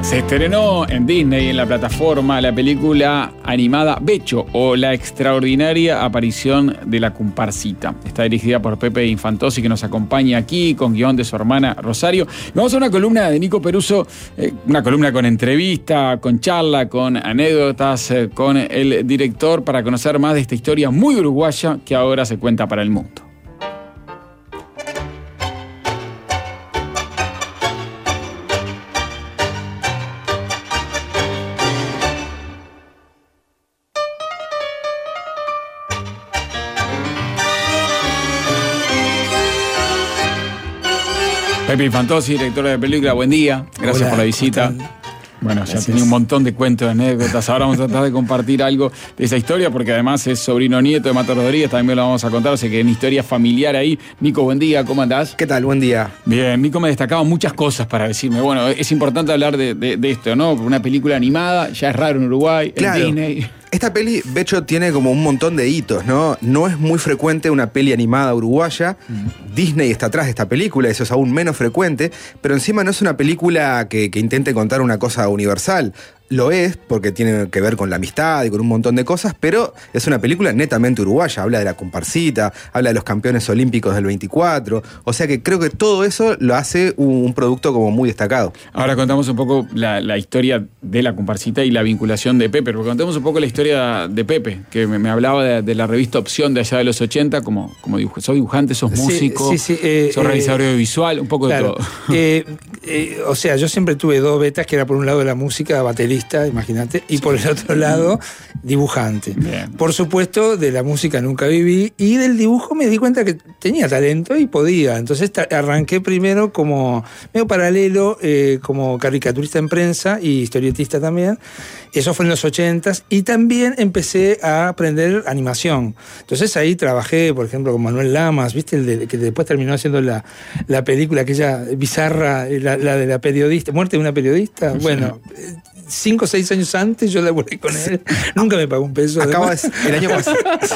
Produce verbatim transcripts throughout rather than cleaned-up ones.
Se estrenó en Disney, en la plataforma, la película animada Becho, o La extraordinaria aparición de la comparsita. Está dirigida por Pepe Infantosi, que nos acompaña aquí, con guión de su hermana Rosario. Y vamos a una columna de Nico Peruso, eh, una columna con entrevista, con charla, con anécdotas, eh, con el director, para conocer más de esta historia muy uruguaya que ahora se cuenta para el mundo. Pepe Infantosi, director de película, buen día. Gracias Hola, por la visita. Bueno, Gracias. Ya tenía un montón de cuentos, de anécdotas. Ahora vamos a tratar de compartir algo de esa historia, porque además es sobrino nieto de Mato Rodríguez, también lo vamos a contar, o sea que hay una historia familiar ahí. Nico, buen día, ¿cómo andás? ¿Qué tal? Buen día. Bien, Nico me destacaba muchas cosas para decirme. Bueno, es importante hablar de, de, de esto, ¿no? Una película animada, ya es raro en Uruguay, Claro. en Disney. Esta peli, Becho, tiene como un montón de hitos, ¿no? No es muy frecuente una peli animada uruguaya. Mm. Disney está atrás de esta película, eso es aún menos frecuente, pero encima no es una película que, que intente contar una cosa universal. Lo es, porque tiene que ver con la amistad y con un montón de cosas, pero es una película netamente uruguaya. Habla de la comparsita, habla de los campeones olímpicos del veinticuatro. O sea que creo que todo eso lo hace un, un producto como muy destacado. Ahora contamos un poco la, la historia de la comparsita y la vinculación de Pepe, pero contemos un poco la historia de Pepe, que me, me hablaba de, de la revista Opción de allá de los ochenta, como, como dibuj- sos dibujante, sos Sí, músico, sí, sí, eh, sos eh, realizador audiovisual, un poco Claro. de todo. Eh, eh, o sea, yo siempre tuve dos betas, que era por un lado la música, baterista, imagínate, y por el otro lado, dibujante. Bien. Por supuesto, de la música nunca viví, y del dibujo me di cuenta que tenía talento y podía. Entonces ta- arranqué primero como medio paralelo, eh, como caricaturista en prensa y historietista también. Eso fue en los ochentas, y también empecé a aprender animación. Entonces ahí trabajé, por ejemplo, con Manuel Lamas, ¿viste? El de, que después terminó haciendo la, la película aquella bizarra, la, la de la periodista, muerte de una periodista. Sí. Bueno, eh, cinco o seis años antes yo laburé con él. Nunca me pagó un peso. Acaba de, el, año pas-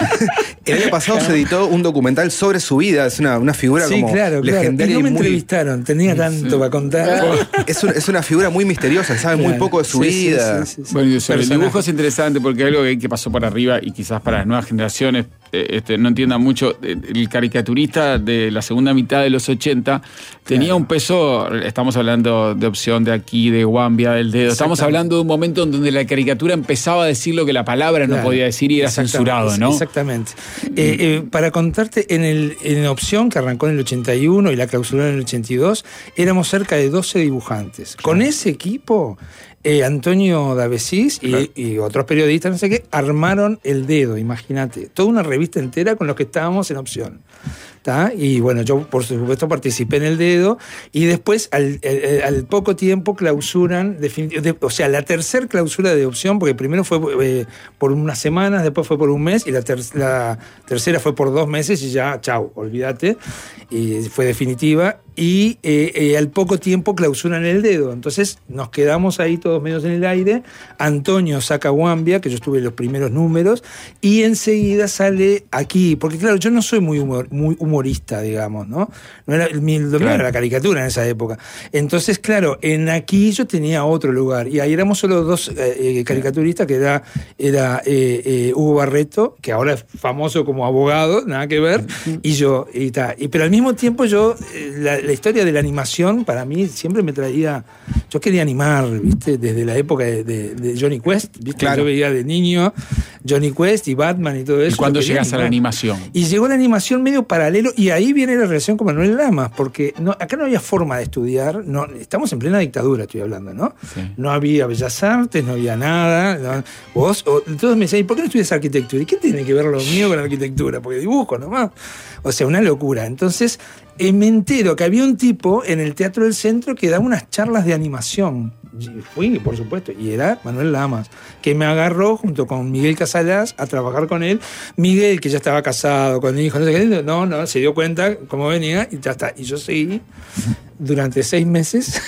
el año pasado se editó un documental sobre su vida. Es una, una figura Sí, como claro, claro. legendaria Y no me y muy... entrevistaron, tenía tanto Sí. para contar. Es, un- es una figura muy misteriosa, sabe muy Claro. poco de su Sí, sí, vida. sí, sí, sí. Bueno, y sobre el Personaje. dibujo es interesante, porque algo que, que pasó por arriba, y quizás para las nuevas generaciones eh, este, no entiendan mucho, eh, el caricaturista de la segunda mitad de los ochenta tenía Claro. un peso. Estamos hablando de Opción, de Aquí, de Guambia, del Dedo. Estamos Exactamente. hablando de un momento en donde la caricatura empezaba a decir lo que la palabra no Claro. podía decir y era Exactamente, censurado, ¿no? Exactamente. Eh, eh, para contarte, en, el, en Opción, que arrancó en el ochenta y uno y la clausuró en el ochenta y dos, éramos cerca de doce dibujantes. Con ese equipo, eh, Antonio Davesís y, Claro. y otros periodistas, no sé qué, armaron El Dedo, imagínate. Toda una revista entera con los que estábamos en Opción. ¿Tá? Y bueno, yo por supuesto participé en El Dedo, y después al, al, al poco tiempo clausuran, definitiv- de, o sea, la tercer clausura de Opción, porque primero fue eh, por unas semanas, después fue por un mes, y la, ter- la tercera fue por dos meses y ya, chau, olvídate, y fue definitiva. Y eh, eh, al poco tiempo clausuran El Dedo. Entonces nos quedamos ahí todos medios en el aire. Antonio saca Guambia, que yo estuve en los primeros números, y enseguida sale Aquí, porque claro, yo no soy muy, humor, muy humorista, digamos, ¿no? no era, mi dominio Claro. era la caricatura en esa época. Entonces, claro, en Aquí yo tenía otro lugar, y ahí éramos solo dos eh, eh, caricaturistas, que era, era eh, eh, Hugo Barreto, que ahora es famoso como abogado, nada que ver, y yo, y, ta, y pero al mismo tiempo yo, eh, la, la historia de la animación para mí siempre me traía, yo quería animar, ¿viste? Desde la época de, de, de Johnny Quest, ¿viste? Claro. Yo veía de niño Johnny Quest y Batman y todo eso. ¿Y cuándo yo quería llegas a la animar. animación? Y llegó la animación medio paralelo, y ahí viene la relación con Manuel Lamas, porque no, acá no había forma de estudiar, no, estamos en plena dictadura, estoy hablando, ¿no? Sí. No había bellas artes, no había nada. ¿no? Vos, o, entonces me decían, ¿y por qué no estudias arquitectura? ¿Y qué tiene que ver lo mío con la arquitectura? Porque dibujo nomás. O sea, una locura. Entonces, eh, me entero que había un tipo en el Teatro del Centro que daba unas charlas de animación. Y fui, por supuesto, y era Manuel Lamas, que me agarró junto con Miguel Casalás a trabajar con él. Miguel, que ya estaba casado con hijos, no sé qué, no, no, se dio cuenta cómo venía y ya está. Y yo seguí durante seis meses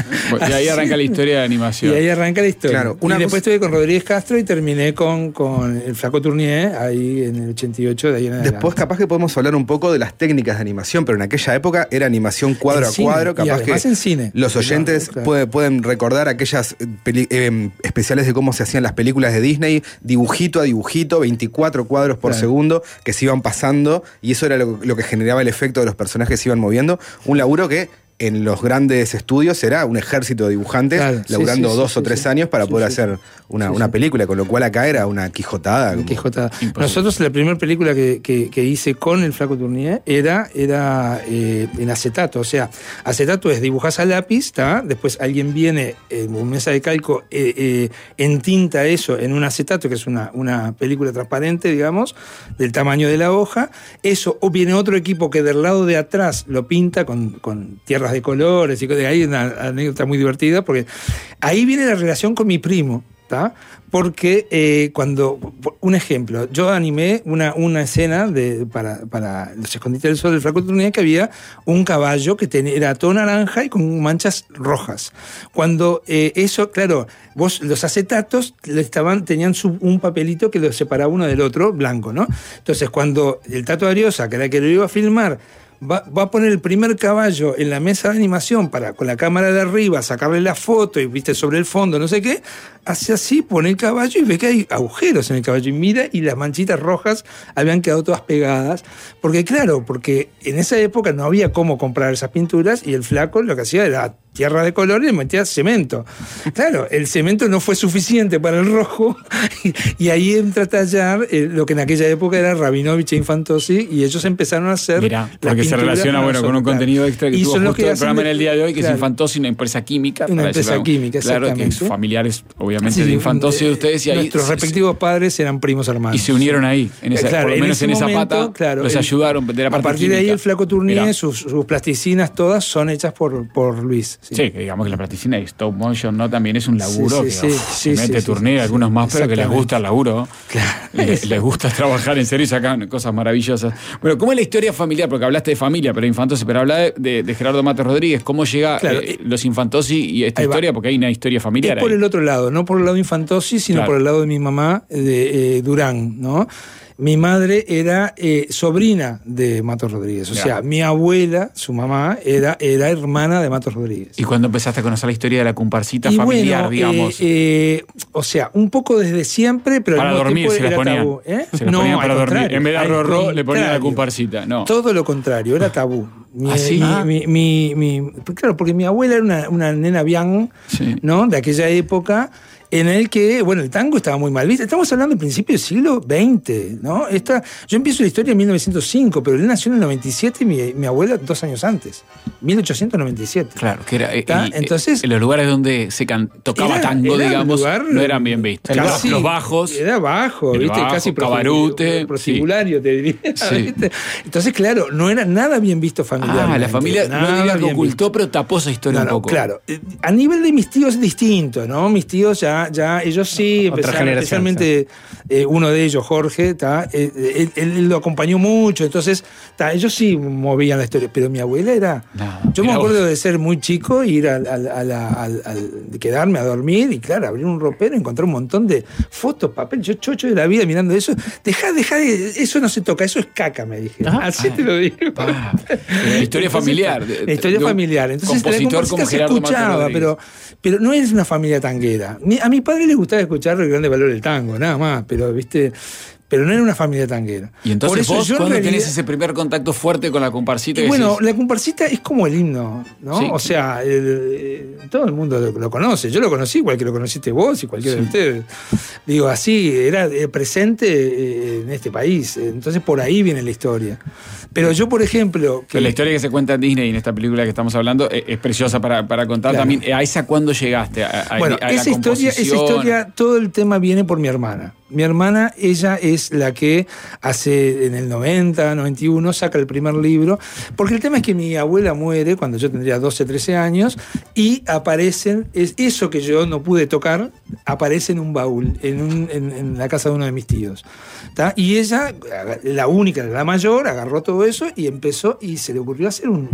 Y ahí arranca la historia de animación. Y ahí arranca la historia. Claro, y después estuve con Rodríguez Castro y terminé con, con el Flaco Tournier, ahí en el ochenta y ocho, de ahí en adelante. Después capaz que podemos hablar un poco de las técnicas de animación, pero en aquella época era animación cuadro en a cine, cuadro. Capaz y además que en cine. los oyentes Claro, claro. Puede, pueden recordar aquellas peli- eh, especiales de cómo se hacían las películas de Disney, dibujito a dibujito, veinticuatro cuadros por Claro. segundo, que se iban pasando, y eso era lo, lo que generaba el efecto de los personajes que se iban moviendo. Un laburo que en los grandes estudios era un ejército de dibujantes, Claro, sí, laburando sí, sí, dos sí, o tres sí. años para Sí, poder sí, hacer sí. una, Sí, una sí. película, con lo cual acá era una quijotada. como- Quijotada. Imposible. Nosotros la primera película que, que- que hice con el Flaco Tournier era, era eh, en acetato. O sea, acetato es dibujás a lápiz, ¿tá? Después alguien viene en una mesa de calco, eh, eh, entinta eso en un acetato, que es una, una película transparente, digamos, del tamaño de la hoja. Eso, o viene otro equipo que del lado de atrás lo pinta con, con tierras de colores, y de ahí una anécdota muy divertida, porque ahí viene la relación con mi primo. ¿Tá? Porque eh, cuando, un ejemplo, yo animé una, una escena de, para, para Los Escondites del Sol del Flaco Tournier, que había un caballo que tenía, era todo naranja y con manchas rojas. Cuando eh, eso, claro, vos los acetatos estaban, tenían su, un papelito que los separaba uno del otro, blanco, ¿no? Entonces, cuando el Tato Ariosa, que era el que lo iba a filmar, Va, va a poner el primer caballo en la mesa de animación para con la cámara de arriba sacarle la foto y viste sobre el fondo, no sé qué, hace así, pone el caballo y ve que hay agujeros en el caballo y mira y las manchitas rojas habían quedado todas pegadas, porque claro, porque en esa época no había cómo comprar esas pinturas y el Flaco lo que hacía era tierra de color y le metía cemento. Claro, el cemento no fue suficiente para el rojo y, y ahí entra a tallar eh, lo que en aquella época era Rabinovich e Infantozzi y ellos empezaron a hacer Mirá, las porque se pinturas relaciona para bueno, con un nosotros, contenido claro. extra que Y tuvo son los justo que el hacen programa de- en el día de hoy, que claro. es Infantozzi, una empresa química. Una para empresa decirlo. química, Claro, que exactamente. familiares, obviamente, Sí, de Infantozzi de eh, ustedes. Y ahí nuestros se- respectivos padres eran primos hermanos. Y se unieron ahí, en esa, Claro, por lo en menos ese en esa momento, pata, claro, los el- ayudaron de la parte A partir de ahí química. el Flaco Tournier, Mirá. sus, sus plasticinas todas son hechas por, por Luis. Sí. Sí, que digamos que la plasticina y stop motion, ¿no? También es un laburo Sí, sí, que sí, uf, sí, se sí, mete sí, Tournier, sí, algunos más, pero que les exactamente. gusta el laburo. Claro. Les, les gusta trabajar en serio y sacan cosas maravillosas. Bueno, ¿cómo es la historia familiar? Porque hablaste de familia, pero Infantozzi, pero habla de, de, de Gerardo Matos Rodríguez. ¿Cómo llega Claro, eh, los Infantozzi y esta ahí va. historia? Porque hay una historia familiar Es por ahí. el otro lado, no por el lado de Infantozzi, sino Claro. por el lado de mi mamá, de eh, Durán, ¿no? Mi madre era eh, sobrina de Matos Rodríguez. O Ya. sea, mi abuela, su mamá, era, era hermana de Matos Rodríguez. ¿Y cuando empezaste a conocer la historia de la comparsita Y familiar, bueno, digamos? eh, eh, o sea, un poco desde siempre, pero Para al mismo dormir tiempo se las era ponían. tabú. ¿eh? Se las No, ponían al para dormir. contrario, En vez de al arrorró, le ponían la contrario. comparsita. No. Todo lo contrario, era tabú. Mi, ¿Ah, sí? mi- Ah. mi- mi- mi- claro, porque mi abuela era una, una nena bien, Sí. ¿no? De aquella época, en el que, bueno, el tango estaba muy mal visto. Estamos hablando del principio del siglo veinte, ¿no? Esta, yo empiezo la historia en mil novecientos cinco, pero él nació en el noventa y siete y mi, mi abuela dos años antes, mil ochocientos noventa y siete. Claro, que era. eh, ¿Está? y, eh, Entonces- en los lugares donde se can- tocaba Era- tango, era un digamos, lugar no eran bien vistos. El casi- ba- los bajos. Era bajo, el ¿viste? bajo, Casi cabarute, prosibulario, te diría. Sí. ¿viste? Entonces, claro, no era nada bien visto familiarmente. Ah, la familia nada no diría que bien ocultó, visto. pero tapó esa historia No, un no, poco. claro. Eh, A nivel de mis tíos es distinto, ¿no? Mis tíos ya, ya ellos sí, Otra empezaron, generación, especialmente eh, uno de ellos, Jorge, ¿tá? Eh, él, él lo acompañó mucho, entonces, ¿tá? Ellos sí movían la historia, pero mi abuela era... No, yo me mirá acuerdo vos. de ser muy chico, ir al, al- a la- al- al- de quedarme a dormir y claro, abrir un ropero, encontrar un montón de fotos, papel, yo chocho de la vida mirando eso. Dejá, dejá, de- eso no se toca, eso es caca, me dije. Ah, Así ah, te lo digo. Ah, la historia Entonces, familiar. de- La historia de un familiar. Entonces, compositor la como comparsita se Gerardo Matos escuchaba, Rodríguez. pero, pero no es una familia tanguera. Ni- A mi padre le gustaba escuchar el grande valor del tango, nada más, pero viste, pero no era una familia tanguera. Y entonces Por eso vos, yo en ¿cuándo realidad- tenés ese primer contacto fuerte con la comparsita? y que bueno, decís, la comparsita es como el himno, ¿no? Sí. O sea, el- el- todo el mundo lo, lo conoce. Yo lo conocí, igual que lo conociste vos y cualquiera Sí. de ustedes. Digo, así, era eh, presente eh, en este país. Entonces, por ahí viene la historia. Pero yo, por ejemplo... Pero la historia que se cuenta en Disney en esta película que estamos hablando es, es preciosa para, para contar Claro. también. ¿A esa cuándo llegaste? A, a- Bueno, a la esa historia, esa composición. historia, todo el tema viene por mi hermana. Mi hermana, ella es la que hace en el noventa, noventa y uno, saca el primer libro, porque el tema es que mi abuela muere cuando yo tendría doce, trece años y aparecen, es eso que yo no pude tocar, aparece en un baúl, en, un- en- en la casa de uno de mis tíos. ¿Tá? Y ella, la única, la mayor, agarró todo eso y empezó y se le ocurrió hacer un, un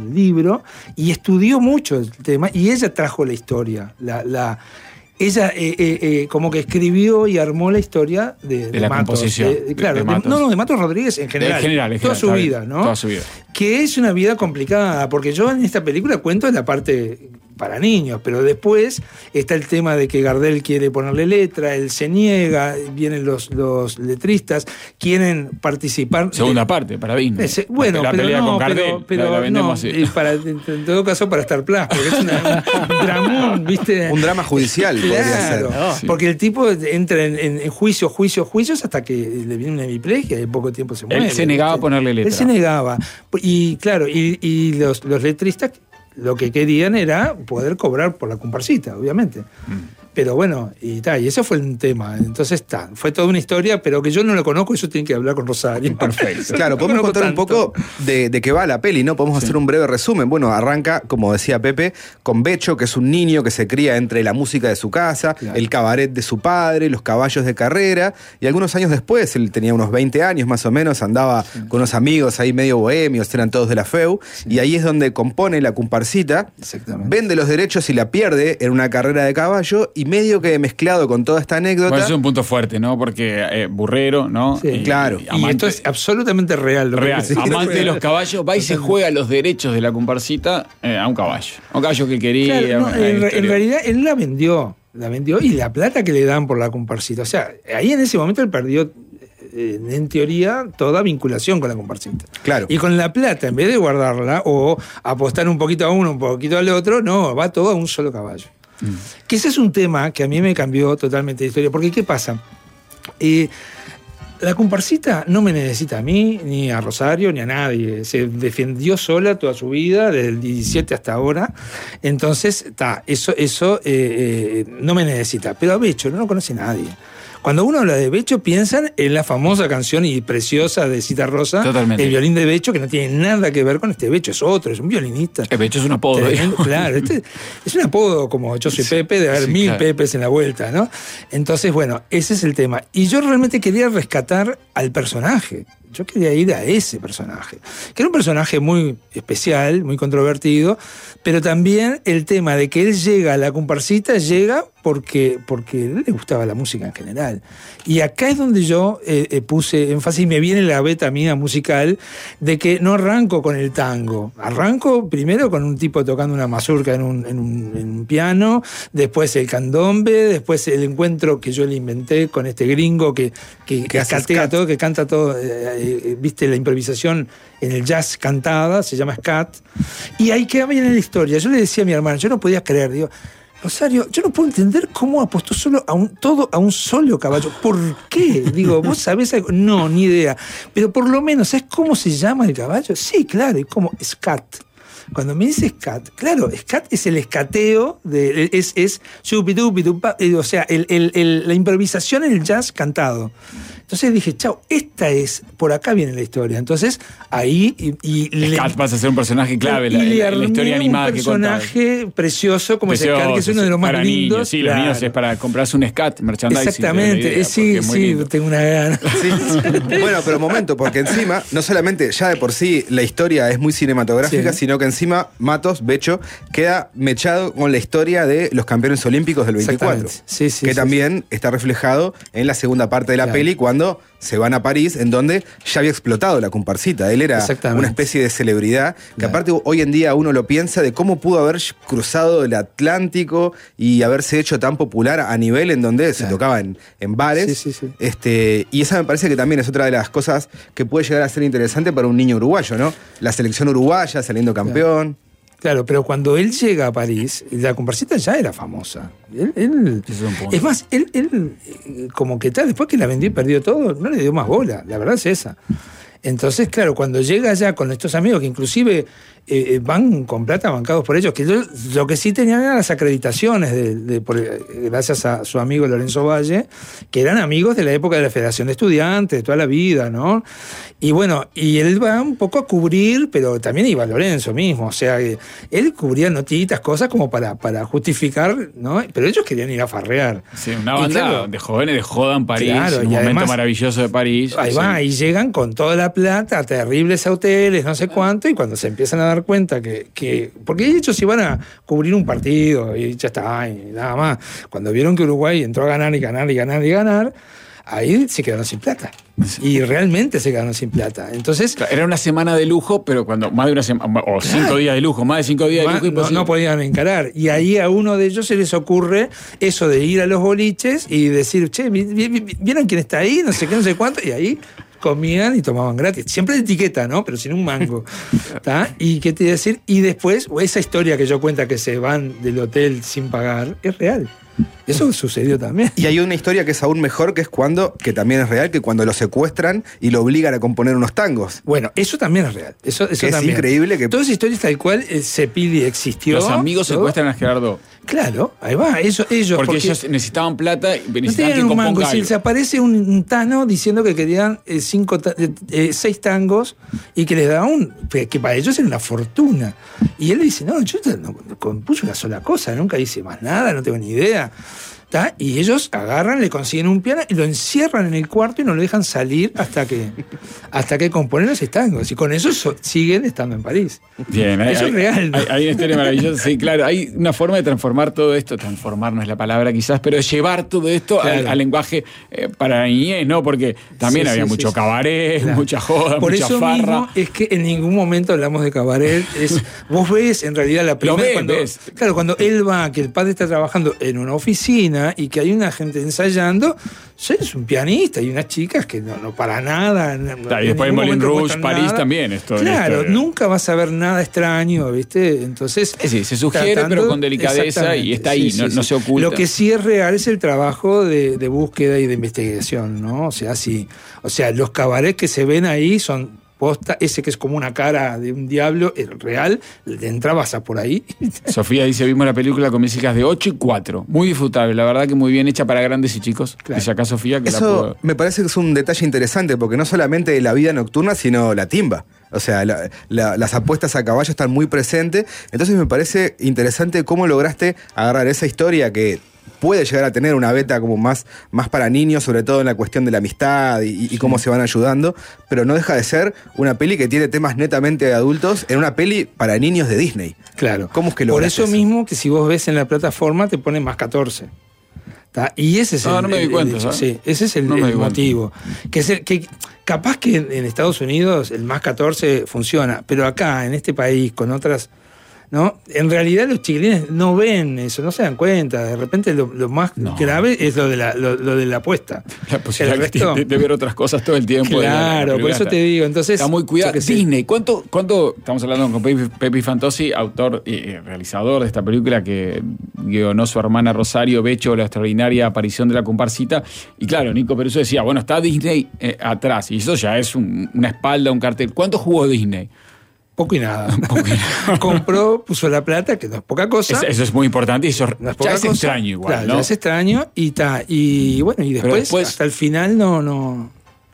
el libro y estudió mucho el tema y ella trajo la historia, la... la Ella eh, eh, eh, como que escribió y armó la historia de, de, de la Matos. composición. De, de, claro, de, de Matos. no, no, de Matos Rodríguez en general. En general, en toda general, su vida, ¿no? Toda su vida. Que es una vida complicada, porque yo en esta película cuento la parte para niños, pero después está el tema de que Gardel quiere ponerle letra, él se niega, vienen los, los letristas, quieren participar. Segunda de, parte, para Disney. Ese, bueno, la pero pelea no, con Gardel, pero, pero la, la vendemos no, así. para, en todo caso para Star Plus, porque es una, un dramón, ¿viste? Un drama judicial podría ser. Claro, Sí. porque el tipo entra en, en, en juicios, juicios, juicios hasta que le viene una hemiplegia y en poco tiempo se muere. Él se negaba ¿viste? a ponerle letra. Él se negaba. Y claro, y, y los, los letristas lo que querían era poder cobrar por la comparsita, obviamente. Mm. Pero bueno, y tal, y eso fue un tema. Entonces está, fue toda una historia, pero que yo no lo conozco, eso tiene que hablar con Rosario. Perfecto. Claro, podemos No contar tanto. un poco de, de qué va la peli, ¿no? Podemos sí. hacer un breve resumen. Bueno, arranca, como decía Pepe, con Becho, que es un niño que se cría entre la música de su casa, claro. el cabaret de su padre, los caballos de carrera, y algunos años después, él tenía unos veinte años más o menos, andaba sí. con unos amigos ahí medio bohemios, eran todos de la F E U, sí. y ahí es donde compone la comparsita, vende los derechos y la pierde en una carrera de caballo, y medio que mezclado con toda esta anécdota. Bueno, eso es un punto fuerte, ¿no? Porque eh, burrero, ¿no? Sí, y, claro. Y, amante, y esto es absolutamente real. Lo real. Que amante de los caballos, va y se juega los derechos de la comparsita eh, a un caballo. A un caballo que quería. Claro, no, una, en, una en realidad, él la vendió. La vendió y la plata que le dan por la comparsita. O sea, ahí en ese momento él perdió, eh, en teoría, toda vinculación con la comparsita. Claro. Y con la plata, en vez de guardarla o apostar un poquito a uno, un poquito al otro, no, va todo a un solo caballo. Mm. Que ese es un tema que a mí me cambió totalmente la historia. Porque, ¿qué pasa? Eh, la comparsita no me necesita a mí, ni a Rosario, ni a nadie. Se defendió sola toda su vida, desde el diecisiete hasta ahora. Entonces, ta, eso, eso eh, eh, no me necesita. Pero a Becho no lo conoce nadie. Cuando uno habla de Becho, piensan en la famosa canción y preciosa de Cita Rosa, Totalmente. El violín de Becho, que no tiene nada que ver con este Becho, es otro, es un violinista. El Becho es un apodo. Tremendo, claro, este es un apodo como yo soy Pepe, de haber sí, mil claro. Pepes en la vuelta, ¿no? Entonces, bueno, ese es el tema. Y yo realmente quería rescatar al personaje. Yo quería ir a ese personaje, que era un personaje muy especial, muy controvertido, pero también el tema de que él llega a la comparsita, llega porque, porque él le gustaba la música en general. Y acá es donde yo eh, eh, puse énfasis, y me viene la beta mía musical, de que no arranco con el tango. Arranco primero con un tipo tocando una mazurca en un, en un, en un piano, después el candombe, después el encuentro que yo le inventé con este gringo que, que, que catea todo, que canta todo... Eh, Eh, viste la improvisación en el jazz cantada, se llama scat, y ahí queda bien en la historia. Yo le decía a mi hermano, yo no podía creer, digo, Rosario, yo no puedo entender cómo apostó solo a un, todo a un solo caballo. ¿Por qué? Digo, ¿vos sabés algo? No, ni idea. Pero por lo menos, ¿sabés cómo se llama el caballo? Sí, claro, es como scat. Cuando me dice scat, claro, scat es el escateo, de, es, es o sea, el, el, el, la improvisación en el jazz cantado. Entonces dije, chao, esta es, por acá viene la historia. Entonces, ahí... Y, y Scat vas a ser un personaje clave en la, la historia animada que contaba. Un personaje precioso como ese Scat, que es uno de los más para lindos. Niños, sí, claro. los niños es para comprarse un Scat, merchandising. Exactamente, idea, sí, sí, lindo. Tengo una gana. Sí. Bueno, pero momento, porque encima, no solamente ya de por sí la historia es muy cinematográfica, sí. sino que encima Matos, Becho, queda mechado con la historia de los campeones olímpicos del veinticuatro. Sí, sí, que sí, también sí. está reflejado en la segunda parte de la claro. peli, cuando se van a París, en donde ya había explotado la comparsita. Él era una especie de celebridad, que claro. aparte hoy en día uno lo piensa de cómo pudo haber cruzado el Atlántico y haberse hecho tan popular a nivel en donde claro. se tocaba en, en bares. Sí, sí, sí. Este, y esa me parece que también es otra de las cosas que puede llegar a ser interesante para un niño uruguayo, ¿no? La selección uruguaya saliendo campeón. Claro. Claro, pero cuando él llega a París, la comparsita ya era famosa. Él, él, es, es más, él, él como que tal, después que la vendió y perdió todo, no le dio más bola, la verdad es esa. Entonces, claro, cuando llega allá con estos amigos que inclusive eh, van con plata bancados por ellos, que yo, lo que sí tenían eran las acreditaciones, de, de, por, gracias a su amigo Lorenzo Valle, que eran amigos de la época de la Federación de Estudiantes, de toda la vida, ¿no? Y bueno, y él va un poco a cubrir, pero también iba Lorenzo mismo, o sea, él cubría notitas, cosas como para, para justificar, ¿no? Pero ellos querían ir a farrear. Sí, una banda claro, de jóvenes de joda en París, claro, un y momento además, maravilloso de París. Ahí sí. va, y llegan con toda la plata a terribles hoteles, no sé cuánto, y cuando se empiezan a dar cuenta que, que porque ellos iban a cubrir un partido y ya está, y nada más. Cuando vieron que Uruguay entró a ganar y ganar y ganar y ganar, ahí se quedaron sin plata. Y realmente se quedaron sin plata. Entonces, era una semana de lujo, pero cuando más de una semana, o cinco claro, días de lujo, más de cinco días de lujo, no, no podían encarar. Y ahí a uno de ellos se les ocurre eso de ir a los boliches y decir, che, ¿vieron quién está ahí? No sé qué, no sé cuánto. Y ahí comían y tomaban gratis. Siempre de etiqueta, ¿no? Pero sin un mango. ¿Tá? ¿Y qué te iba a decir? Y después, esa historia que yo cuento que se van del hotel sin pagar, es real. Eso sucedió también. Y hay una historia que es aún mejor, que es cuando, que también es real, que cuando lo secuestran y lo obligan a componer unos tangos. Bueno, eso también es real. Eso, eso que también. Es increíble que... Toda esa historia tal cual, eh, Cepili existió. Los amigos ¿todo? Secuestran a Gerardo. Claro, ahí va, eso, ellos. Porque, porque ellos necesitaban plata y necesitaban no que componga algo. Si se aparece un, un tano diciendo que querían eh, cinco ta eh, seis tangos y que les daba un... que para ellos era una fortuna. Y él dice, no, yo no, no compuse una sola cosa, nunca hice más nada, no tengo ni idea. ¿Tá? Y ellos agarran, le consiguen un piano y lo encierran en el cuarto y no lo dejan salir hasta que hasta que componen los tangos. Y con eso so, siguen estando en París. Bien, eso hay, es real, ¿no? Hay, hay una historia maravillosa. Sí, claro. Hay una forma de transformar todo esto. Transformar no es la palabra quizás, pero llevar todo esto claro. al, al lenguaje eh, para niñez, ¿no? Porque también sí, había sí, mucho sí, cabaret, claro. mucha joda, Por mucha eso farra. Mismo es que en ningún momento hablamos de cabaret. Es, vos ves en realidad la primera... Lo ves, cuando, ves. Claro, cuando él va, que el padre está trabajando en una oficina y que hay una gente ensayando, es un pianista y unas chicas que no, no para nada. Claro, y después en Moulin Rouge, París nada. También. Esto, claro, esto, nunca vas a ver nada extraño, ¿viste? Entonces. Sí, se sugiere, tratando, pero con delicadeza y está ahí, sí, sí, no, sí. no se oculta. Lo que sí es real es el trabajo de, de búsqueda y de investigación, ¿no? O sea, sí. O sea, los cabarets que se ven ahí son. Posta, ese que es como una cara de un diablo, es real, entrabas a por ahí. Sofía dice, vimos la película con músicas de ocho y cuatro, muy disfrutable, la verdad que muy bien hecha para grandes y chicos. Claro. Dice acá Sofía que eso la puedo... me parece que es un detalle interesante, porque no solamente la vida nocturna, sino la timba. O sea, la, la, las apuestas a caballo están muy presentes. Entonces me parece interesante cómo lograste agarrar esa historia que puede llegar a tener una beta como más, más para niños, sobre todo en la cuestión de la amistad y, y cómo sí. se van ayudando, pero no deja de ser una peli que tiene temas netamente de adultos en una peli para niños de Disney. Claro. ¿Cómo es que Por eso, eso mismo que si vos ves en la plataforma te pone más catorce. ¿Tá? Y ese es no, el, no me di el, cuenta, el, ¿sabes? Sí, ese es el, no el motivo. Que, es el, que capaz que en, en Estados Unidos el más catorce funciona, pero acá, en este país, con otras... ¿no? En realidad los chiquilines no ven eso, no se dan cuenta. De repente lo, lo más no. grave es lo de la, lo, lo de la apuesta. La posibilidad resto, de, de ver otras cosas todo el tiempo. Claro, por eso te digo. Entonces, está muy cuidado. Disney, ¿cuánto, ¿cuánto? Estamos hablando con Pepe, Pepe Fantozzi, autor y eh, realizador de esta película que guionó su hermana Rosario Becho, la extraordinaria aparición de la comparsita. Y claro, Nico Peruso decía, bueno, está Disney eh, atrás. Y eso ya es un, una espalda, un cartel. ¿Cuánto jugó Disney? Poco y nada. Poco y nada. Compró, puso la plata, que no es poca cosa. Es, eso es muy importante y eso no es, ya es cosa. extraño igual, claro, ¿no? Ya es extraño y ta, y bueno, y después, después hasta el final no, no.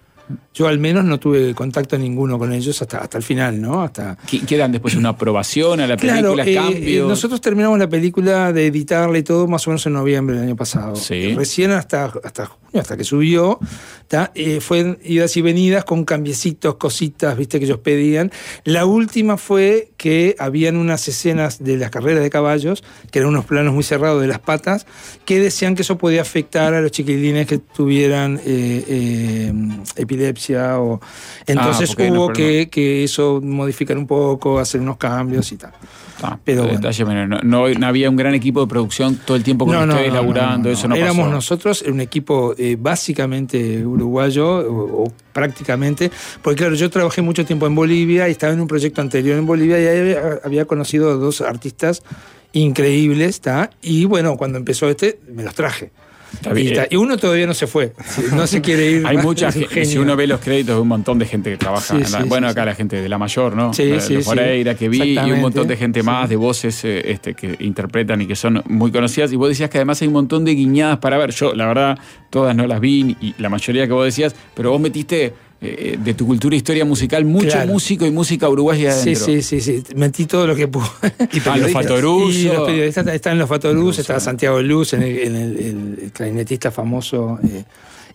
Yo al menos no tuve contacto ninguno con ellos hasta, hasta el final, ¿no? Hasta... ¿Quedan después una aprobación a la película? Claro, eh, eh, nosotros terminamos la película de editarla y todo más o menos en noviembre del año pasado. Sí. Recién hasta, hasta junio, hasta que subió, eh, fue idas y venidas con cambiecitos, cositas, viste, que ellos pedían. La última fue que habían unas escenas de las carreras de caballos, que eran unos planos muy cerrados de las patas, que decían que eso podía afectar a los chiquilines que tuvieran eh, eh, epilepsia. O... Entonces ah, hubo que, que eso modificar un poco, hacer unos cambios y tal. Ah, pero bueno. Detalle, no, no, no había un gran equipo de producción todo el tiempo con no, ustedes no, no, laburando, no, no, eso no Éramos pasó. Nosotros, un equipo eh, básicamente uruguayo, o, o prácticamente, porque claro, yo trabajé mucho tiempo en Bolivia y estaba en un proyecto anterior en Bolivia y ahí había, había conocido a dos artistas increíbles, ¿tá? Y bueno, cuando empezó este, me los traje. Y, y uno todavía no se fue, no se quiere ir. Hay mucha gente, si uno ve los créditos de un montón de gente que trabaja, sí, sí, bueno, sí, acá sí. La gente de La Mayor, ¿no? Sí, la, sí, los Moreira, sí. que vi, y un montón de gente más, sí. de voces eh, este, que interpretan y que son muy conocidas. Y vos decías que además hay un montón de guiñadas para ver. Yo, la verdad, todas no las vi, y la mayoría que vos decías, pero vos metiste... Eh, de tu cultura e historia musical, mucho claro. músico y música uruguaya adentro. Sí, sí, sí, sí. Metí todo lo que pude. Y están los Fatoruz. Y los periodistas, están los Fatoruz, estaba Santiago Luz, en el, en el, el, el clarinetista famoso. Eh,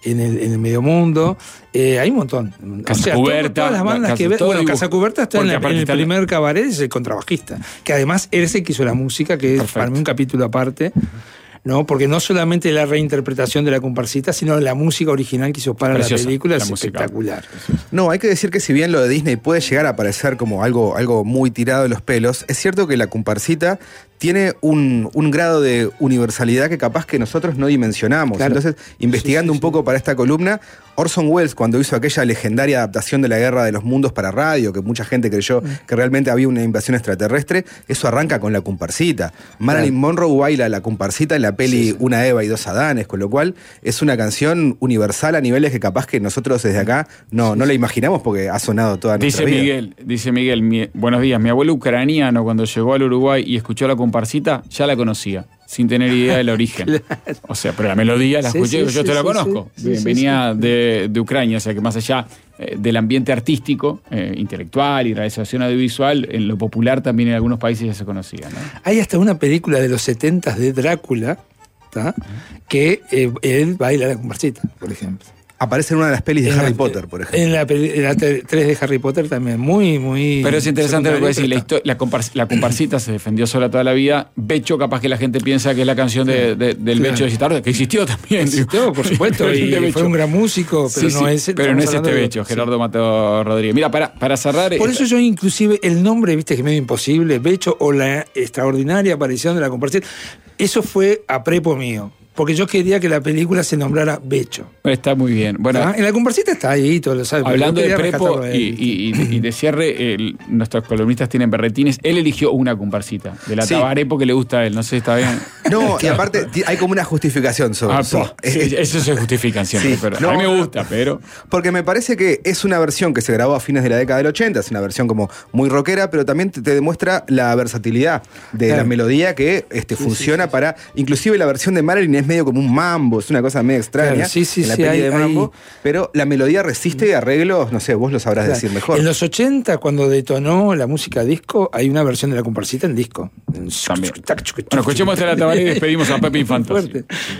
en el, en el medio mundo. Eh, hay un montón. Casa o sea, Cuberta, todas las bandas Casa, que ven. Bueno, dibujo, Casa Cuberta está en, la, en el está primer cabaret, es el contrabajista. Que además eres el que hizo la música, que Perfecto. es para mí un capítulo aparte. ¿No? Porque no solamente la reinterpretación de la comparsita, sino la música original que hizo para Preciosa, la película la es música. espectacular. No, hay que decir que si bien lo de Disney puede llegar a parecer como algo, algo muy tirado de los pelos, es cierto que la comparsita tiene un, un grado de universalidad que capaz que nosotros no dimensionamos. Claro. Entonces, investigando sí, sí, un poco sí. para esta columna, Orson Welles, cuando hizo aquella legendaria adaptación de la Guerra de los Mundos para radio, que mucha gente creyó mm. que realmente había una invasión extraterrestre, eso arranca con la comparsita. Marilyn claro. Monroe baila la comparsita en la peli sí, sí. Una Eva y dos Adanes, con lo cual es una canción universal a niveles que capaz que nosotros desde acá no, sí, no la imaginamos porque ha sonado toda nuestra dice vida. Miguel, dice Miguel, mi, buenos días, mi abuelo ucraniano cuando llegó al Uruguay y escuchó la comparsita, ya la conocía, sin tener idea del origen. Claro. O sea, pero la melodía la sí, escuché, sí, yo sí, te la sí, conozco. Sí, sí, Venía sí, sí. De, de Ucrania, o sea que más allá eh, del ambiente artístico, eh, intelectual y realización audiovisual, en lo popular también en algunos países ya se conocía, ¿no? Hay hasta una película de los setentas de Drácula, ¿tá? que eh, él baila la comparsita, por ejemplo. Aparece en una de las pelis de en Harry la, Potter, por ejemplo. En la, en la tres de Harry Potter también, muy, muy... Pero es interesante lo que decís, la, la, compars, la comparsita se defendió sola toda la vida. Becho, capaz que la gente piensa que es la canción de, de, del claro. Becho de Citardo, que existió también. Existió, por supuesto, y fue un gran músico, pero sí, no sí, es... Pero no es este Becho, Gerardo sí. Mateo Rodríguez. Mira, para, para cerrar... Por eso yo inclusive, el nombre, viste, que es medio imposible, Becho o la extraordinaria aparición de la comparsita, eso fue a prepo mío. Porque yo quería que la película se nombrara Becho. Está muy bien. Bueno, ¿Ah? En la comparsita está ahí, todos lo saben. Hablando de prepo y, y, y de cierre, el, nuestros columnistas tienen berretines. Él eligió una comparsita de la sí. Tabaré porque le gusta a él. No sé si está bien. No, y aparte hay como una justificación sobre ah, eso. Sí, eso se justifican siempre. Sí. Pero no, a mí me gusta, pero... Porque me parece que es una versión que se grabó a fines de la década del ochenta. Es una versión como muy rockera, pero también te, te demuestra la versatilidad de claro. la melodía que este, sí, funciona sí, sí, para... Inclusive la versión de Marilyn es medio como un mambo, es una cosa medio extraña claro, sí, sí, en la sí, peli hay, de mambo, hay... pero la melodía resiste arreglos, no sé, vos lo sabrás claro. decir mejor. En los ochenta, cuando detonó la música disco, hay una versión de la comparsita en disco. También. Bueno, escuchemos a la Tabaré y despedimos a Pepe Infantosi.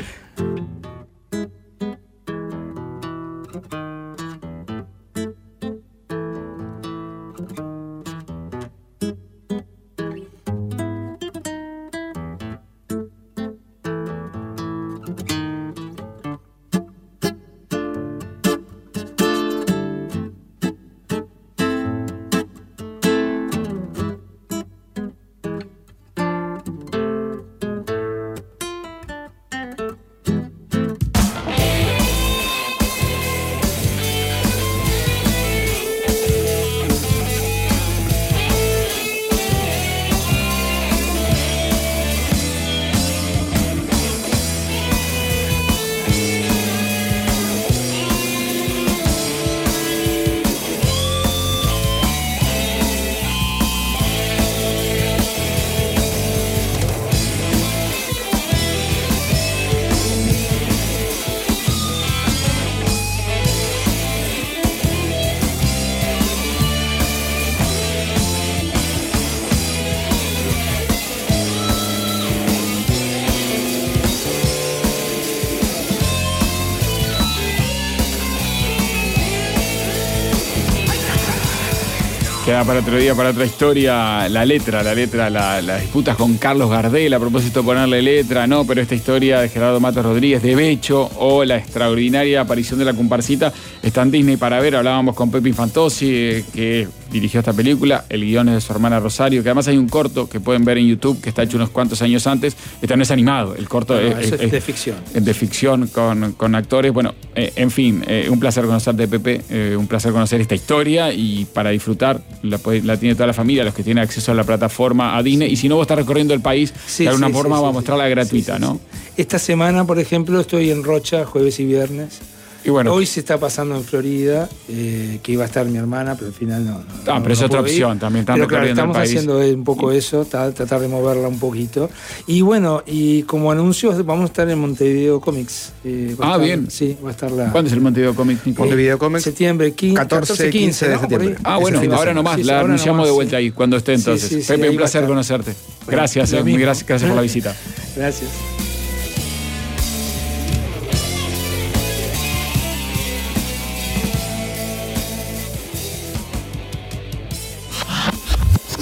Queda para otro día, para otra historia, la letra, la letra, la, las disputas con Carlos Gardel a propósito de ponerle letra, no, pero esta historia de Gerardo Matos Rodríguez, de Becho, o la extraordinaria aparición de la comparsita, está en Disney para ver. Hablábamos con Pepe Infantosi, que dirigió esta película, el guión es de su hermana Rosario, que además hay un corto que pueden ver en YouTube, que está hecho unos cuantos años antes. Este no es animado, el corto no, no, es, es, es de ficción. Es de ficción con, con actores. Bueno, eh, en fin, eh, un placer conocerte, Pepe, eh, un placer conocer esta historia, y para disfrutar la, la tiene toda la familia, los que tienen acceso a la plataforma a Disney, y si no, vos estás recorriendo el país, sí, de alguna sí, forma sí, va a mostrarla sí, gratuita, sí, sí, ¿no? Sí. Esta semana, por ejemplo, estoy en Rocha, jueves y viernes. Y bueno, hoy se está pasando en Florida, eh, que iba a estar mi hermana, pero al final no. no ah, no, pero es no otra opción, ir. también están pero claro, recorriendo estamos el país. haciendo un poco eso, tratar de moverla un poquito. Y bueno, y como anuncios, vamos a estar en Montevideo Comics. Eh, ah, estar, bien. Sí, va a estar la... ¿Cuándo es el Montevideo Comics, Nico? Montevideo Comics. Septiembre, quince, catorce, quince de septiembre. Ah, bueno, ahora nomás, sí, sí, la ahora anunciamos nomás, de vuelta sí. ahí, cuando esté entonces. Sí, sí, Pepe, sí, un placer conocerte. Bueno, gracias, eh, muy gracias, gracias por la visita. Gracias.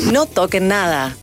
No toquen nada.